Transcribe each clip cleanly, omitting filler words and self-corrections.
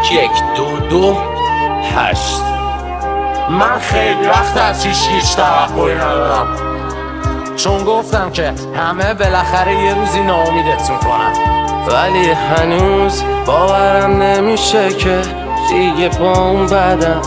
122 من خیلی وقت از هیچ توقعی ندارم، چون گفتم که همه بالاخره یه روزی ناامیدت میکنن، ولی هنوز باورم نمیشه که دیگه با اون بدم.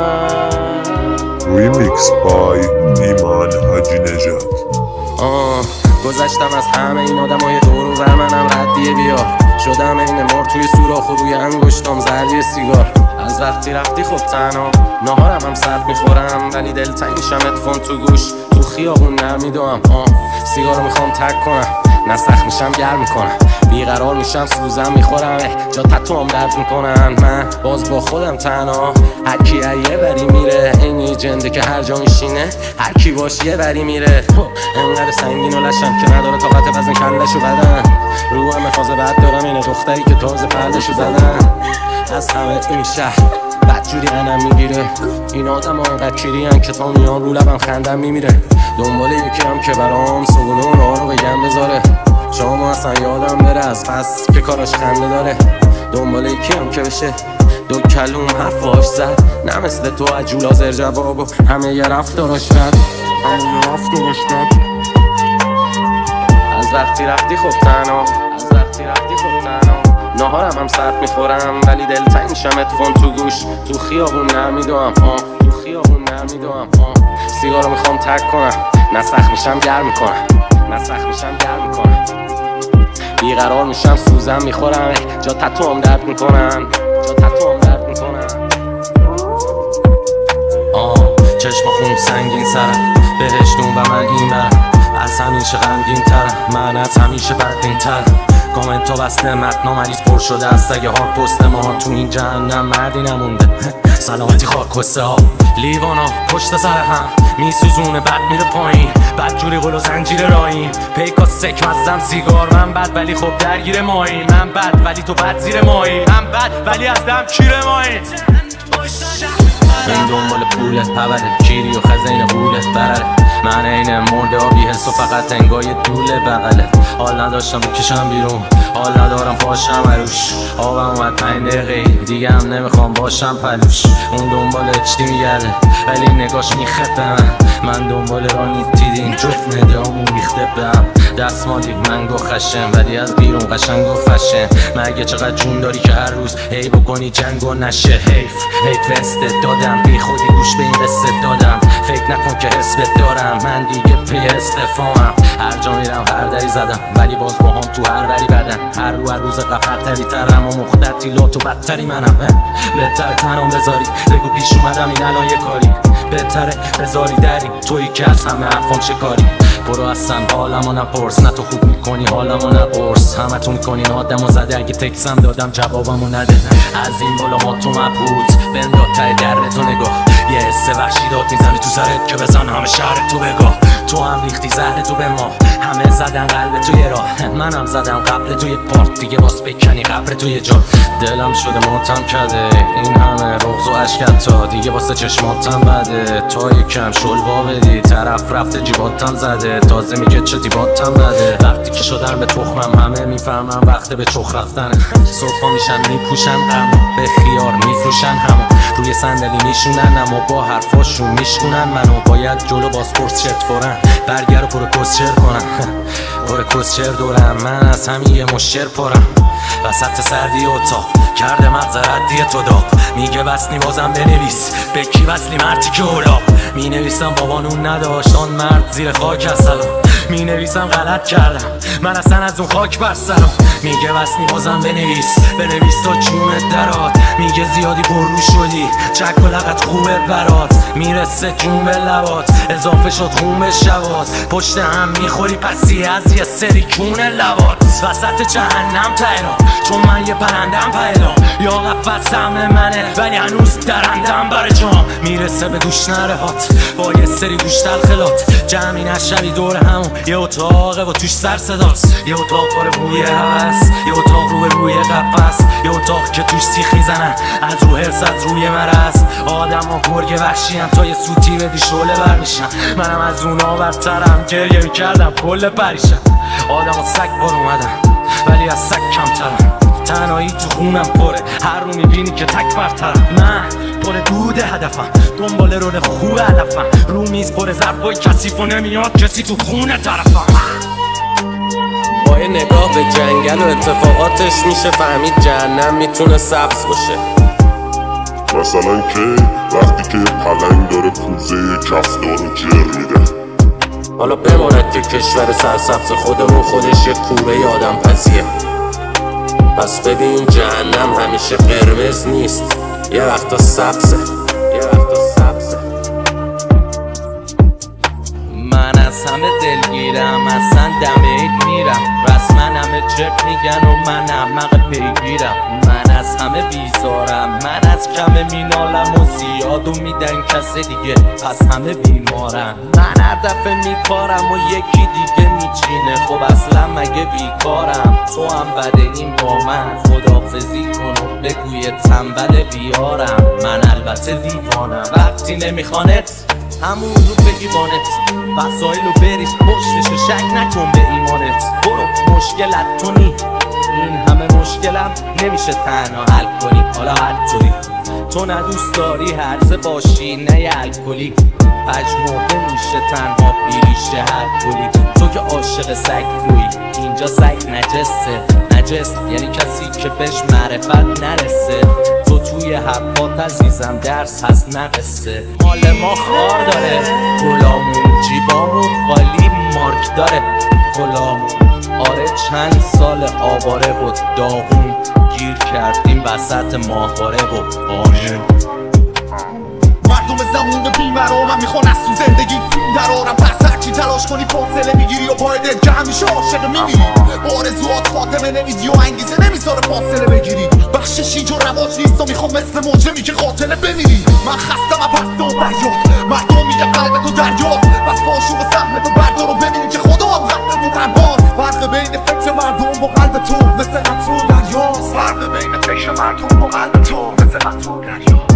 ریمیکس بای ایمان حاجی نژاد. گذشتم از همه این آدمای دور و منم ردیه بیار، شدم این مار توی سوراخ و روی انگشتام زردی سیگار. از وقتی رفتی خب تنها نهارم هم سرد میخورم، ولی دلتنگ میشم ادفون تو گوش، تو خیابون نمیدوم. سیگارو میخوام تک کنم، نه سخت میشم گرم میکنم، بیقرار میشم سوزم میخورم، جا تتوام درد میکنن. من باز با خودم تنها، هر کی یه بری میره، اینی جنده که هر جا میشینه هر کی باش یه بری میره. انقدر سنگین و لشم که نداره طاقت وزن کلشو بدن، رو هم فاز بد دارم، اینه دختری که تازه پردشو زدن. از همه این شهر بدجوری انم میگیره، این آدم ها انقدر کیرین که تا میان رو لبم خندم میمیره. دنبال یکی هم که برام صبونه و راه رو بگم بذاره، شما اصلا یادم بره از پس که کاراش خنده داره. دنبال یکی هم که بشه دو کلوم حرفاش زد، نه مثل تو عجول حاضر جواب و همه یه رفتاراش رد. از وقتی رفتی خب تنها، نهارم هم سرد میخورم، ولی دلتنگ میشم ادفون تو گوش، تو خیابون نمیدوم. سیگارو میخوام تک کنم، نه سخت میشم گرم میکنم، بیقرار میشم سوزم میخورم، جا تتوام درد میکنن. چشم خون سنگین سرم، بهشتون و من این برم، از همیشه غمگین ترم، من از همیشه بدبین ترم. کامنت ها بسته، متنا مریض پر شده از سگ ها، پست ما تو این جهنم مردی نمونده. سلامتی خاک کسته ها، لیوان ها پشت سر هم میسوزونه، بد میره پایین، بد جوری قل و زنجیر راییم، پیکا سک مزم سیگار. من بد ولی خب درگیر مایی، من بد ولی تو بد زیر مایی، من بد ولی از دم کیر مایی. این دنبال پولت پولت کیری و خزین قولت برره، من این مرده ها بیحس و فقط انگای دوله بغله. حال نداشتم بکشم بیرون، حال ندارم پاشم عروش، آبم اومد 5 دقیقه دیگه هم نمیخوام باشم پلوش. اون دنبال اچتی میگرده ولی نگاش میخته، من دنبال رانی دیدین جفت ندامون ریخته بهم. دستمالی منگو خشم ولی از بیرون قشنگ و فشن، مگه چقدر جون داری که هر روز هی بکنی جنگ و نشه. حیف وستت دادم، بی خودی گوش به این قصه دادم، فکر نکن که حسبت دارم، من دیگه پی استفامم. هر جا میرم هر دری زدم، ولی باز با هم تو هر وری بدن، هر روز قفرتری ترم و مختلطیلات و بدتری منم. بهتر تنم بذاری بگو پیش اومدم این الان یه کاری، بهتره بذاری دری تویی که از همه حرفام شکاری. برو اصلا حالمو نپرس، نه تو خوب میکنی حالمو نپرس، همه تو میکنین آدمو زده، اگه تکسم دادم جوابمو نده. از این بالا ما تو مبهوت بنداد ته در تو نگاه، یه حس وحشی داد میزنی تو سرت که بزن همه شهر تو بگاه. تو هم ریختی زهر تو به ما، همه زدن قلب توی راه، منم زدم قبل توی پارت، دیگه باز بکنی قبر توی جا. دلم شده ماتم کرده این همه رغز و عشقت، تا دیگه واسه چشماتم بده، تا یکم شلوا بدی طرف رفته جیباتم زده، تازه میگه چه دیباتم بده. وقتی که شدن به تخمم همه میفهمم وقت به چخ رفتنه، صبحا میشن میپوشن اما به خیار میفروشن، همو روی صندلی میشونن اما با حرفاشون میشکنن منو. باید جلو بازپرس شرط فورن برگر و پر کسچر کنم، پر کسچر دورم، من از همین یه مشر پرم. وسط سردی اتاق کرده مغز ردی تو داغ، میگه بسنی بازم بنویس به کی وصلی مرتی که اولاق. می نویسم بابانون نداشت آن مرد زیر خاک از سلام، می نویسم غلط کردم من اصلا از اون خاک بر سرم. میگه بسنی بازم بنویس تا جونت درات، میگه زیادی پررو شدی چک و لغت خوبه برات، میرسه جون به لبات اضافه شد خون به شبات، پشت هم میخوری پسی از یه سری کون لبات. وسط جهنم تهران چون من یه پرندم پیدا، یا قفص سمن منه ولی هنوز درندم بر جام، میرسه به گوش نرهات با یه سری گوش تلخلات، جمعی نشوی دور همون یه اتاقه و توش سر صداست، یه اتاق پر بوی هوس، یه اتاق رو به روی قفص، یه اتاق که توش سیخ میزنن از رو حرص از روی مرض. آدم ها گرگ وحشی هم تا یه سوتی بدی شعله بر میشن، منم از اونا برترم گریه میکردم کل پریشم. آدم ها سگ بار اومدن ولی از سگ کمترم، تنهایی تو خونم پره، هر رو میبینی که تک برترم. من پر دود هدفم، دنبال رول خوب هدفم، رو میز پر ظرفای کثیف و نمیاد کسی تو خونه طرفم. با یه نگاه به جنگل و اتفاقاتش میشه فهمید جهنم میتونه سبز باشه. مثلا که وقتی که پلنگ داره پوزه کفتارو جر میده. حالا بماند که کشور سرسبز خودمون خودش یه کوره آدم پزیه. پس ببین جهنم همیشه قرمز نیست، یه وقتا سبزه. من از همه دلگیرم، اصلا دمید میرم، رسما همه چپ میگن و من احمق پیگیرم. من از همه بیزارم، من از کم مینالم و زیادو میدن کس دیگه، پس همه بیمارم. من هر دفعه میکارم و یکی دیگه میچینه، خب اصلا مگه بیکارم؟ تو هم بده این با من، خداحافظی کن و بگوی تنبل بیارم. من البته دیوانم، وقتی نمیخوانت همون رو بگی بانت، وسایلو بریز پشتشو، شک نکن به ایمانت. برو مشکلت تو نی، این همه مشکلم نمیشه تنها حل کنی. حالا هر طوری تو ندوست داری هرزه باشی نه یه الکلی، پژمرده میشه تنها بیریشه هر کلی. تو که عاشق سگ توی اینجا سگ نجسه، نجس یعنی کسی که بهش معرفت نرسه. تو توی حرفات عزیزم درس هست نقصه. مال ما خار داره گلامون، جیبامون خالی مارک داره غلامون. آره چند سال آواره بود داغون، گیر کردیم وسط ماهواره بود آره. مردم زمون بیمرا من میخوان از تو زندگی درارم، پس هرچی تلاش کنی فاصله میگیری و باید که همیشه عاشق میمیری. آرزوات خاتمه نمیدی و انگیزه نمیذاره فاصله بگیری. بخششی جو رواج نیست و میخوام مثل موجمی که قاتله بمیری. من خستم از پست و فریاد، مردم میگه قلب تو دریاست، پس باشو و سهم تو بردار و ببین که خدا هم قلب تو قلباست. فرق بین فکر مردم با قلب تو مثل قطر و دریاست. فرق بین فکر مردم با قلب تو مثل قطر و دریاست.